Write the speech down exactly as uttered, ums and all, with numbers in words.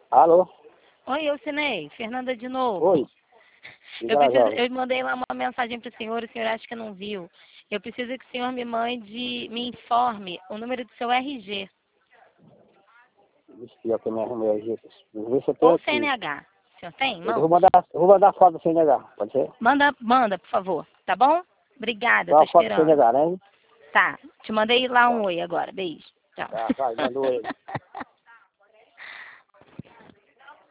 Alô? Oi, eu Cinei, Fernanda de novo. Oi. Eu, preciso, eu mandei lá uma mensagem para o senhor, o senhor acha que não viu. Eu preciso que o senhor me mande, me informe o número do seu R G. Deixa eu que me arrumei aí. Vê se eu tenho Ou aqui. C N H. O senhor tem? Eu Mão? vou mandar, eu vou mandar a foto do C N H, pode ser? Manda, manda, por favor. Tá bom? Obrigada, Qual tô a foto do C N esperando. H, né? Tá, te mandei lá um oi agora. Beijo. Tchau. Tá, vai, mandou ele.